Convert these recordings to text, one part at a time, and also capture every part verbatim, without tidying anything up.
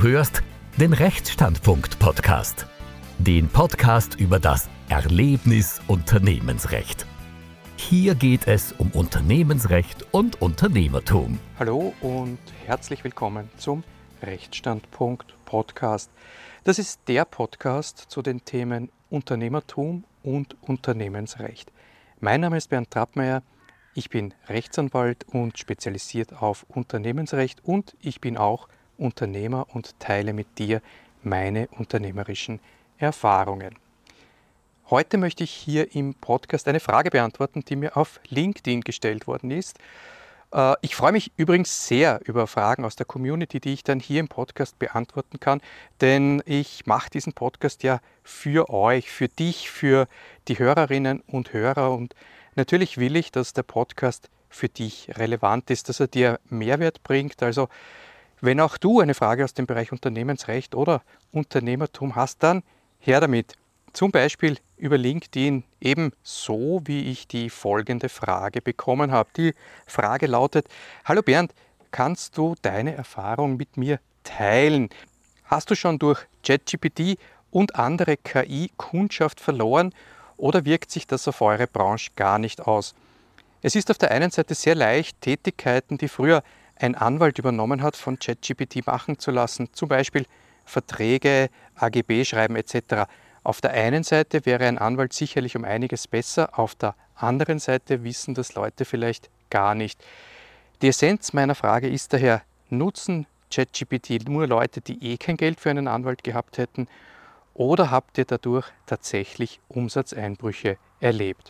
hörst den Rechtsstandpunkt-Podcast. Den Podcast über das Erlebnis Unternehmensrecht. Hier geht es um Unternehmensrecht und Unternehmertum. Hallo und herzlich willkommen zum Rechtsstandpunkt-Podcast. Das ist der Podcast zu den Themen Unternehmertum und Unternehmensrecht. Mein Name ist Bernd Trappmeier, ich bin Rechtsanwalt und spezialisiert auf Unternehmensrecht und ich bin auch Unternehmer und teile mit dir meine unternehmerischen Erfahrungen. Heute möchte ich hier im Podcast eine Frage beantworten, die mir auf LinkedIn gestellt worden ist. Ich freue mich übrigens sehr über Fragen aus der Community, die ich dann hier im Podcast beantworten kann, denn ich mache diesen Podcast ja für euch, für dich, für die Hörerinnen und Hörer und natürlich will ich, dass der Podcast für dich relevant ist, dass er dir Mehrwert bringt. Also wenn auch du eine Frage aus dem Bereich Unternehmensrecht oder Unternehmertum hast, dann her damit. Zum Beispiel über LinkedIn, ebenso wie ich die folgende Frage bekommen habe. Die Frage lautet: Hallo Bernd, kannst du deine Erfahrung mit mir teilen? Hast du schon durch ChatGPT und andere K I Kundschaft verloren oder wirkt sich das auf eure Branche gar nicht aus? Es ist auf der einen Seite sehr leicht, Tätigkeiten, die früher ein Anwalt übernommen hat, von ChatGPT machen zu lassen, zum Beispiel Verträge, A G B schreiben et cetera. Auf der einen Seite wäre ein Anwalt sicherlich um einiges besser, auf der anderen Seite wissen das Leute vielleicht gar nicht. Die Essenz meiner Frage ist daher: Nutzen ChatGPT nur Leute, die eh kein Geld für einen Anwalt gehabt hätten, oder habt ihr dadurch tatsächlich Umsatzeinbrüche erlebt?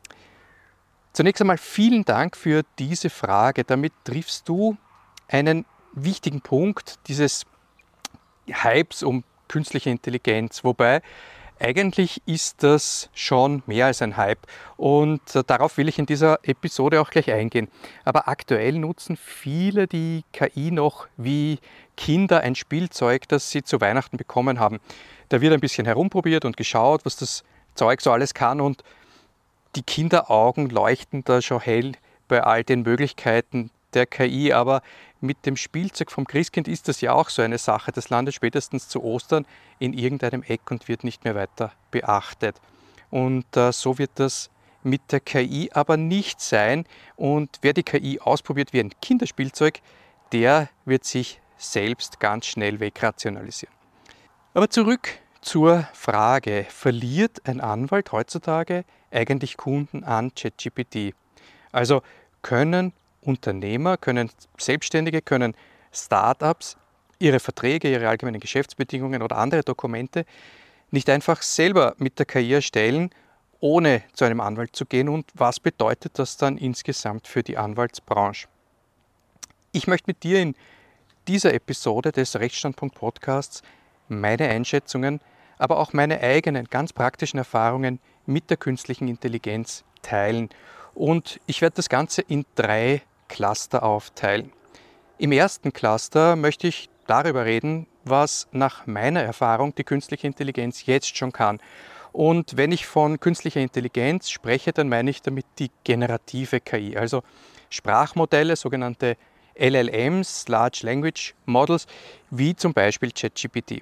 Zunächst einmal vielen Dank für diese Frage. Damit triffst du einen wichtigen Punkt dieses Hypes um künstliche Intelligenz, wobei eigentlich ist das schon mehr als ein Hype und darauf will ich in dieser Episode auch gleich eingehen. Aber aktuell nutzen viele die K I noch wie Kinder ein Spielzeug, das sie zu Weihnachten bekommen haben. Da wird ein bisschen herumprobiert und geschaut, was das Zeug so alles kann, und die Kinderaugen leuchten da schon hell bei all den Möglichkeiten der K I, aber mit dem Spielzeug vom Christkind ist das ja auch so eine Sache. Das landet spätestens zu Ostern in irgendeinem Eck und wird nicht mehr weiter beachtet. Und äh, so wird das mit der K I aber nicht sein. Und wer die K I ausprobiert wie ein Kinderspielzeug, der wird sich selbst ganz schnell wegrationalisieren. Aber zurück zur Frage: Verliert ein Anwalt heutzutage eigentlich Kunden an ChatGPT? Also können Unternehmer, können Selbstständige, können Startups ihre Verträge, ihre allgemeinen Geschäftsbedingungen oder andere Dokumente nicht einfach selber mit der K I erstellen, ohne zu einem Anwalt zu gehen, und was bedeutet das dann insgesamt für die Anwaltsbranche? Ich möchte mit dir in dieser Episode des Rechtsstandpunkt-Podcasts meine Einschätzungen, aber auch meine eigenen ganz praktischen Erfahrungen mit der künstlichen Intelligenz teilen. Und ich werde das Ganze in drei Cluster aufteilen. Im ersten Cluster möchte ich darüber reden, was nach meiner Erfahrung die künstliche Intelligenz jetzt schon kann. Und wenn ich von künstlicher Intelligenz spreche, dann meine ich damit die generative K I, also Sprachmodelle, sogenannte L L Ms, Large Language Models, wie zum Beispiel ChatGPT.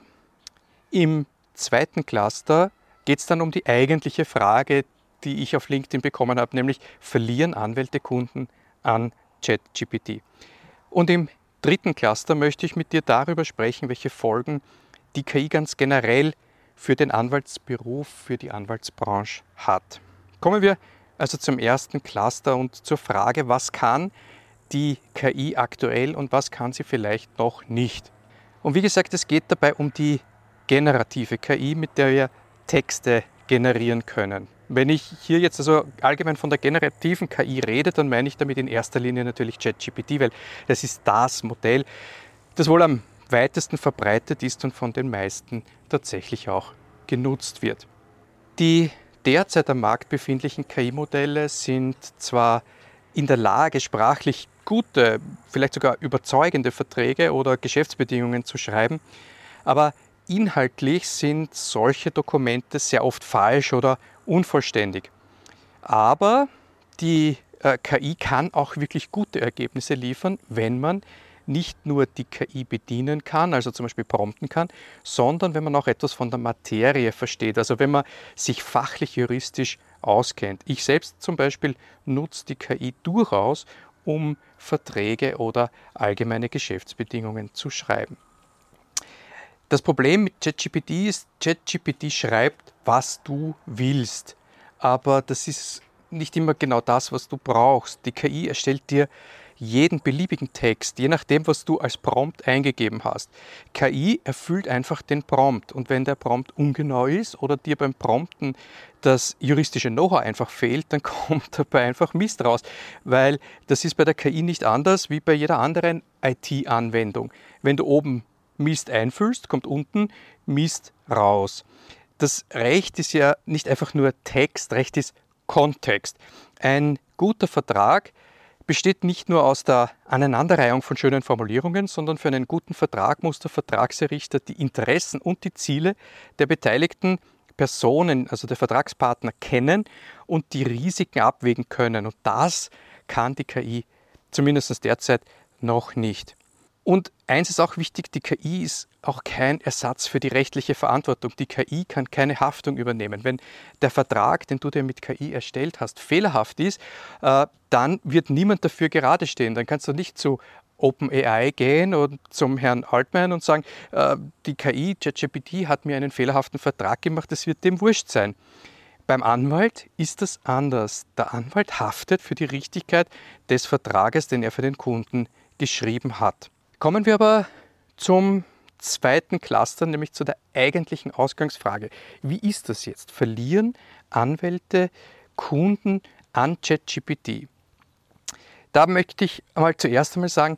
Im zweiten Cluster geht es dann um die eigentliche Frage, die ich auf LinkedIn bekommen habe, nämlich: Verlieren Anwälte Kunden an ChatGPT? Und im dritten Cluster möchte ich mit dir darüber sprechen, welche Folgen die K I ganz generell für den Anwaltsberuf, für die Anwaltsbranche hat. Kommen wir also zum ersten Cluster und zur Frage: Was kann die K I aktuell und was kann sie vielleicht noch nicht? Und wie gesagt, es geht dabei um die generative K I, mit der wir Texte generieren können. Wenn ich hier jetzt also allgemein von der generativen K I rede, dann meine ich damit in erster Linie natürlich ChatGPT, weil das ist das Modell, das wohl am weitesten verbreitet ist und von den meisten tatsächlich auch genutzt wird. Die derzeit am Markt befindlichen K I-Modelle sind zwar in der Lage, sprachlich gute, vielleicht sogar überzeugende Verträge oder Geschäftsbedingungen zu schreiben, aber inhaltlich sind solche Dokumente sehr oft falsch oder unvollständig. Aber die äh, K I kann auch wirklich gute Ergebnisse liefern, wenn man nicht nur die K I bedienen kann, also zum Beispiel prompten kann, sondern wenn man auch etwas von der Materie versteht, also wenn man sich fachlich juristisch auskennt. Ich selbst zum Beispiel nutze die K I durchaus, um Verträge oder allgemeine Geschäftsbedingungen zu schreiben. Das Problem mit ChatGPT ist, ChatGPT schreibt, was du willst, aber das ist nicht immer genau das, was du brauchst. Die K I erstellt dir jeden beliebigen Text, je nachdem, was du als Prompt eingegeben hast. K I erfüllt einfach den Prompt und wenn der Prompt ungenau ist oder dir beim Prompten das juristische Know-how einfach fehlt, dann kommt dabei einfach Mist raus, weil das ist bei der K I nicht anders wie bei jeder anderen I T-Anwendung. Wenn du oben Mist einfüllst, kommt unten Mist raus. Das Recht ist ja nicht einfach nur Text, Recht ist Kontext. Ein guter Vertrag besteht nicht nur aus der Aneinanderreihung von schönen Formulierungen, sondern für einen guten Vertrag muss der Vertragserrichter die Interessen und die Ziele der beteiligten Personen, also der Vertragspartner, kennen und die Risiken abwägen können. Und das kann die K I zumindest derzeit noch nicht. Und eins ist auch wichtig, die K I ist auch kein Ersatz für die rechtliche Verantwortung. Die K I kann keine Haftung übernehmen. Wenn der Vertrag, den du dir mit K I erstellt hast, fehlerhaft ist, äh, dann wird niemand dafür gerade stehen. Dann kannst du nicht zu OpenAI gehen und zum Herrn Altman und sagen, äh, die K I, ChatGPT, hat mir einen fehlerhaften Vertrag gemacht, das wird dem wurscht sein. Beim Anwalt ist das anders. Der Anwalt haftet für die Richtigkeit des Vertrages, den er für den Kunden geschrieben hat. Kommen wir aber zum zweiten Cluster, nämlich zu der eigentlichen Ausgangsfrage. Wie ist das jetzt? Verlieren Anwälte Kunden an ChatGPT? Da möchte ich einmal zuerst einmal sagen,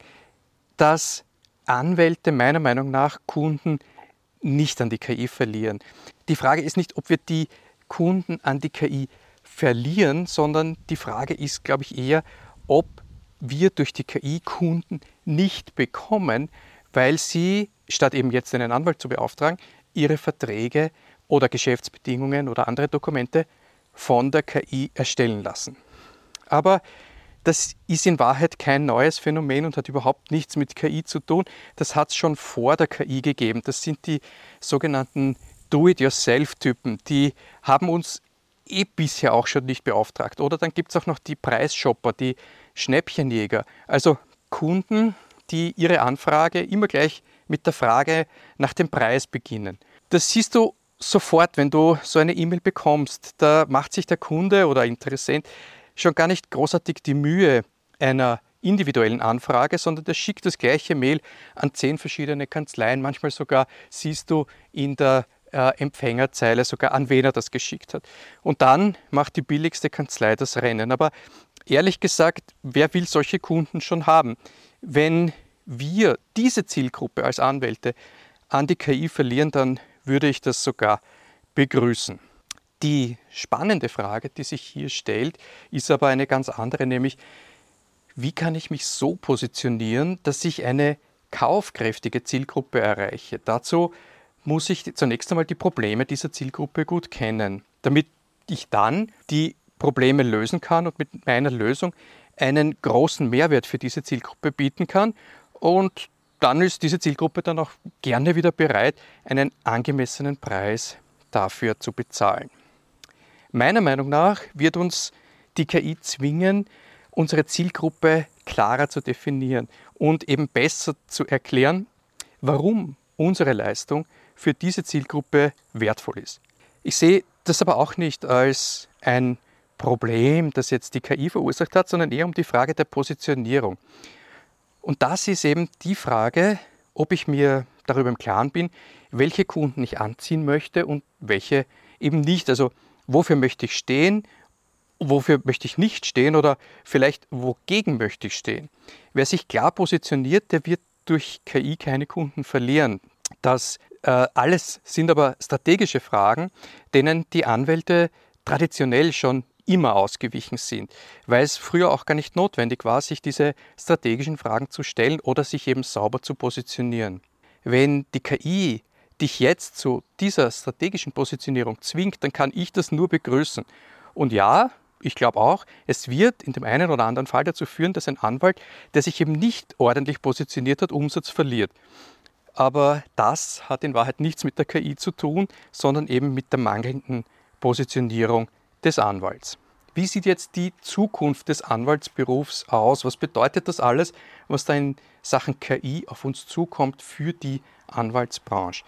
dass Anwälte meiner Meinung nach Kunden nicht an die K I verlieren. Die Frage ist nicht, ob wir die Kunden an die K I verlieren, sondern die Frage ist, glaube ich, eher, ob wir durch die K I Kunden nicht bekommen, weil sie, statt eben jetzt einen Anwalt zu beauftragen, ihre Verträge oder Geschäftsbedingungen oder andere Dokumente von der K I erstellen lassen. Aber das ist in Wahrheit kein neues Phänomen und hat überhaupt nichts mit K I zu tun. Das hat es schon vor der K I gegeben. Das sind die sogenannten Do-it-yourself-Typen. Die haben uns eh bisher auch schon nicht beauftragt. Oder dann gibt es auch noch die Preisshopper, die Schnäppchenjäger, also Kunden, die ihre Anfrage immer gleich mit der Frage nach dem Preis beginnen. Das siehst du sofort, wenn du so eine E-Mail bekommst. Da macht sich der Kunde oder Interessent schon gar nicht großartig die Mühe einer individuellen Anfrage, sondern der schickt das gleiche Mail an zehn verschiedene Kanzleien. Manchmal sogar siehst du in der äh, Empfängerzeile sogar, an wen er das geschickt hat. Und dann macht die billigste Kanzlei das Rennen. Aber ehrlich gesagt, wer will solche Kunden schon haben? Wenn wir diese Zielgruppe als Anwälte an die K I verlieren, dann würde ich das sogar begrüßen. Die spannende Frage, die sich hier stellt, ist aber eine ganz andere, nämlich wie kann ich mich so positionieren, dass ich eine kaufkräftige Zielgruppe erreiche? Dazu muss ich zunächst einmal die Probleme dieser Zielgruppe gut kennen, damit ich dann die Probleme lösen kann und mit meiner Lösung einen großen Mehrwert für diese Zielgruppe bieten kann. Und dann ist diese Zielgruppe dann auch gerne wieder bereit, einen angemessenen Preis dafür zu bezahlen. Meiner Meinung nach wird uns die K I zwingen, unsere Zielgruppe klarer zu definieren und eben besser zu erklären, warum unsere Leistung für diese Zielgruppe wertvoll ist. Ich sehe das aber auch nicht als ein Problem, das jetzt die K I verursacht hat, sondern eher um die Frage der Positionierung. Und das ist eben die Frage, ob ich mir darüber im Klaren bin, welche Kunden ich anziehen möchte und welche eben nicht. Also wofür möchte ich stehen, wofür möchte ich nicht stehen oder vielleicht wogegen möchte ich stehen. Wer sich klar positioniert, der wird durch K I keine Kunden verlieren. Das äh, alles sind aber strategische Fragen, denen die Anwälte traditionell schon immer ausgewichen sind, weil es früher auch gar nicht notwendig war, sich diese strategischen Fragen zu stellen oder sich eben sauber zu positionieren. Wenn die K I dich jetzt zu dieser strategischen Positionierung zwingt, dann kann ich das nur begrüßen. Und ja, ich glaube auch, es wird in dem einen oder anderen Fall dazu führen, dass ein Anwalt, der sich eben nicht ordentlich positioniert hat, Umsatz verliert. Aber das hat in Wahrheit nichts mit der K I zu tun, sondern eben mit der mangelnden Positionierung des Anwalts. Wie sieht jetzt die Zukunft des Anwaltsberufs aus? Was bedeutet das alles, was da in Sachen K I auf uns zukommt für die Anwaltsbranche?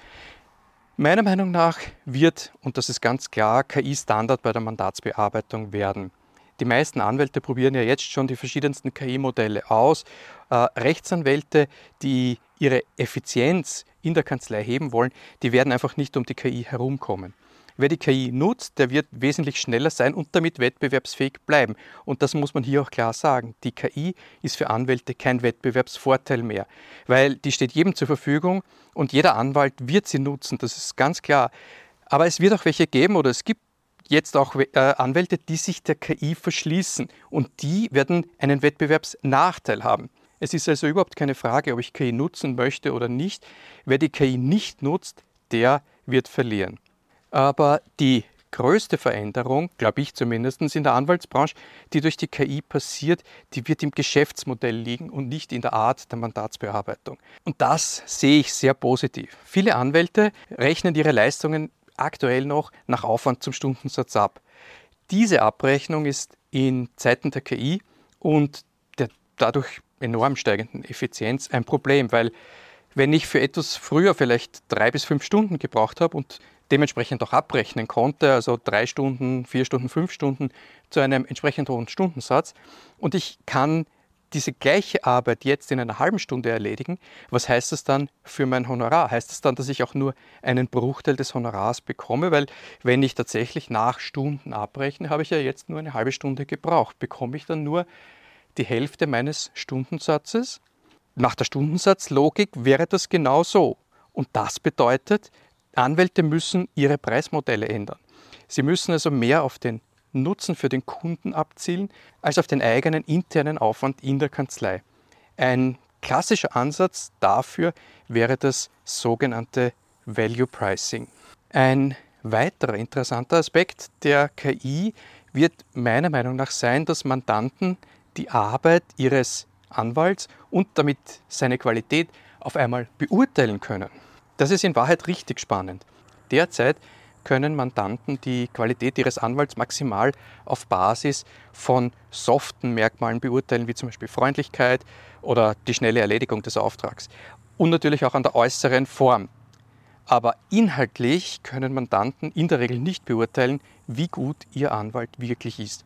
Meiner Meinung nach wird, und das ist ganz klar, K I Standard bei der Mandatsbearbeitung werden. Die meisten Anwälte probieren ja jetzt schon die verschiedensten K I-Modelle aus. Äh, Rechtsanwälte, die ihre Effizienz in der Kanzlei heben wollen, die werden einfach nicht um die K I herumkommen. Wer die K I nutzt, der wird wesentlich schneller sein und damit wettbewerbsfähig bleiben. Und das muss man hier auch klar sagen. Die K I ist für Anwälte kein Wettbewerbsvorteil mehr, weil die steht jedem zur Verfügung und jeder Anwalt wird sie nutzen, das ist ganz klar. Aber es wird auch welche geben oder es gibt jetzt auch äh, Anwälte, die sich der K I verschließen und die werden einen Wettbewerbsnachteil haben. Es ist also überhaupt keine Frage, ob ich K I nutzen möchte oder nicht. Wer die K I nicht nutzt, der wird verlieren. Aber die größte Veränderung, glaube ich zumindest, in der Anwaltsbranche, die durch die K I passiert, die wird im Geschäftsmodell liegen und nicht in der Art der Mandatsbearbeitung. Und das sehe ich sehr positiv. Viele Anwälte rechnen ihre Leistungen aktuell noch nach Aufwand zum Stundensatz ab. Diese Abrechnung ist in Zeiten der K I und der dadurch enorm steigenden Effizienz ein Problem, weil wenn ich für etwas früher vielleicht drei bis fünf Stunden gebraucht habe und dementsprechend auch abrechnen konnte, also drei Stunden, vier Stunden, fünf Stunden zu einem entsprechend hohen Stundensatz und ich kann diese gleiche Arbeit jetzt in einer halben Stunde erledigen, was heißt das dann für mein Honorar? Heißt das dann, dass ich auch nur einen Bruchteil des Honorars bekomme? Weil wenn ich tatsächlich nach Stunden abrechne, habe ich ja jetzt nur eine halbe Stunde gebraucht. Bekomme ich dann nur die Hälfte meines Stundensatzes? Nach der Stundensatzlogik wäre das genau so. Und das bedeutet, Anwälte müssen ihre Preismodelle ändern. Sie müssen also mehr auf den Nutzen für den Kunden abzielen, als auf den eigenen internen Aufwand in der Kanzlei. Ein klassischer Ansatz dafür wäre das sogenannte Value Pricing. Ein weiterer interessanter Aspekt der K I wird meiner Meinung nach sein, dass Mandanten die Arbeit ihres Anwalts und damit seine Qualität auf einmal beurteilen können. Das ist in Wahrheit richtig spannend. Derzeit können Mandanten die Qualität ihres Anwalts maximal auf Basis von soften Merkmalen beurteilen, wie zum Beispiel Freundlichkeit oder die schnelle Erledigung des Auftrags und natürlich auch an der äußeren Form. Aber inhaltlich können Mandanten in der Regel nicht beurteilen, wie gut ihr Anwalt wirklich ist.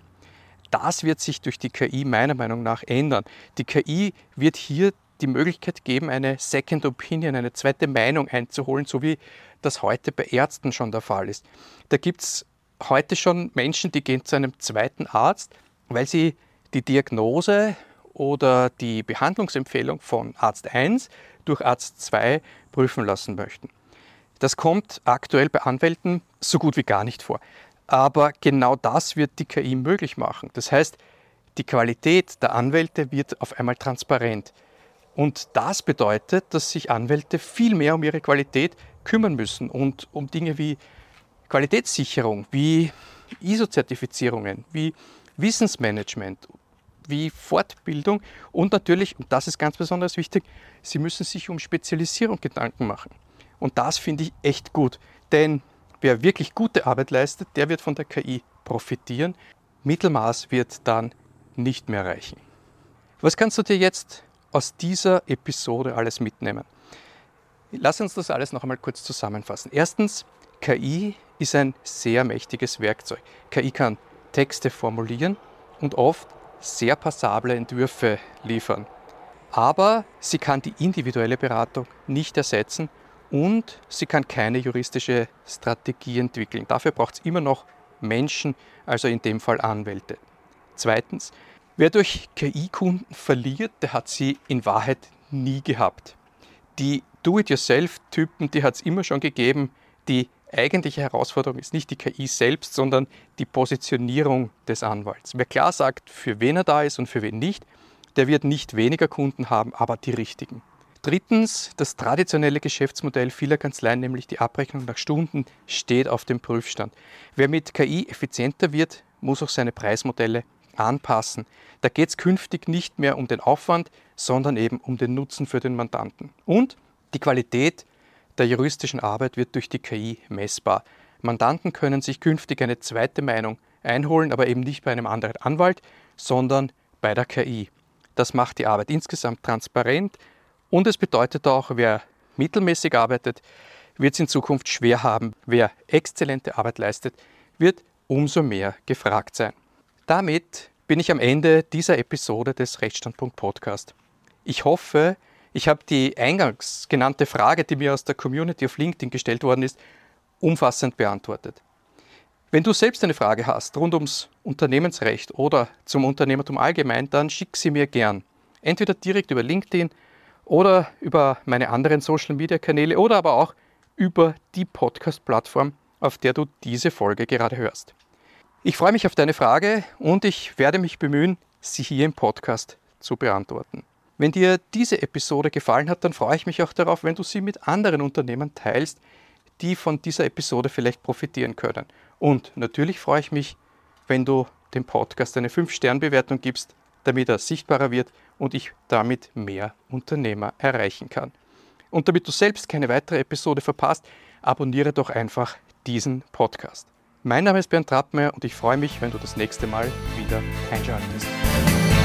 Das wird sich durch die K I meiner Meinung nach ändern. Die K I wird hier die Möglichkeit geben, eine Second Opinion, eine zweite Meinung einzuholen, so wie das heute bei Ärzten schon der Fall ist. Da gibt es heute schon Menschen, die gehen zu einem zweiten Arzt, weil sie die Diagnose oder die Behandlungsempfehlung von Arzt eins durch Arzt zwei prüfen lassen möchten. Das kommt aktuell bei Anwälten so gut wie gar nicht vor. Aber genau das wird die K I möglich machen. Das heißt, die Qualität der Anwälte wird auf einmal transparent. Und das bedeutet, dass sich Anwälte viel mehr um ihre Qualität kümmern müssen und um Dinge wie Qualitätssicherung, wie I S O-Zertifizierungen, wie Wissensmanagement, wie Fortbildung und natürlich, und das ist ganz besonders wichtig, sie müssen sich um Spezialisierung Gedanken machen. Und das finde ich echt gut, denn wer wirklich gute Arbeit leistet, der wird von der K I profitieren. Mittelmaß wird dann nicht mehr reichen. Was kannst du dir jetzt aus dieser Episode alles mitnehmen? Lass uns das alles noch einmal kurz zusammenfassen. Erstens, K I ist ein sehr mächtiges Werkzeug. K I kann Texte formulieren und oft sehr passable Entwürfe liefern. Aber sie kann die individuelle Beratung nicht ersetzen und sie kann keine juristische Strategie entwickeln. Dafür braucht es immer noch Menschen, also in dem Fall Anwälte. Zweitens, wer durch K I-Kunden verliert, der hat sie in Wahrheit nie gehabt. Die Do-it-yourself-Typen, die hat es immer schon gegeben. Die eigentliche Herausforderung ist nicht die K I selbst, sondern die Positionierung des Anwalts. Wer klar sagt, für wen er da ist und für wen nicht, der wird nicht weniger Kunden haben, aber die richtigen. Drittens, das traditionelle Geschäftsmodell vieler Kanzleien, nämlich die Abrechnung nach Stunden, steht auf dem Prüfstand. Wer mit K I effizienter wird, muss auch seine Preismodelle anpassen. Da geht es künftig nicht mehr um den Aufwand, sondern eben um den Nutzen für den Mandanten. Und die Qualität der juristischen Arbeit wird durch die K I messbar. Mandanten können sich künftig eine zweite Meinung einholen, aber eben nicht bei einem anderen Anwalt, sondern bei der K I. Das macht die Arbeit insgesamt transparent und es bedeutet auch, wer mittelmäßig arbeitet, wird es in Zukunft schwer haben. Wer exzellente Arbeit leistet, wird umso mehr gefragt sein. Damit bin ich am Ende dieser Episode des Rechtsstandpunkt Podcast. Ich hoffe, ich habe die eingangs genannte Frage, die mir aus der Community auf LinkedIn gestellt worden ist, umfassend beantwortet. Wenn du selbst eine Frage hast rund ums Unternehmensrecht oder zum Unternehmertum allgemein, dann schick sie mir gern. Entweder direkt über LinkedIn oder über meine anderen Social-Media-Kanäle oder aber auch über die Podcast-Plattform, auf der du diese Folge gerade hörst. Ich freue mich auf deine Frage und ich werde mich bemühen, sie hier im Podcast zu beantworten. Wenn dir diese Episode gefallen hat, dann freue ich mich auch darauf, wenn du sie mit anderen Unternehmern teilst, die von dieser Episode vielleicht profitieren können. Und natürlich freue ich mich, wenn du dem Podcast eine fünf Sterne Bewertung gibst, damit er sichtbarer wird und ich damit mehr Unternehmer erreichen kann. Und damit du selbst keine weitere Episode verpasst, abonniere doch einfach diesen Podcast. Mein Name ist Bernd Trappmeier und ich freue mich, wenn du das nächste Mal wieder einschaltest.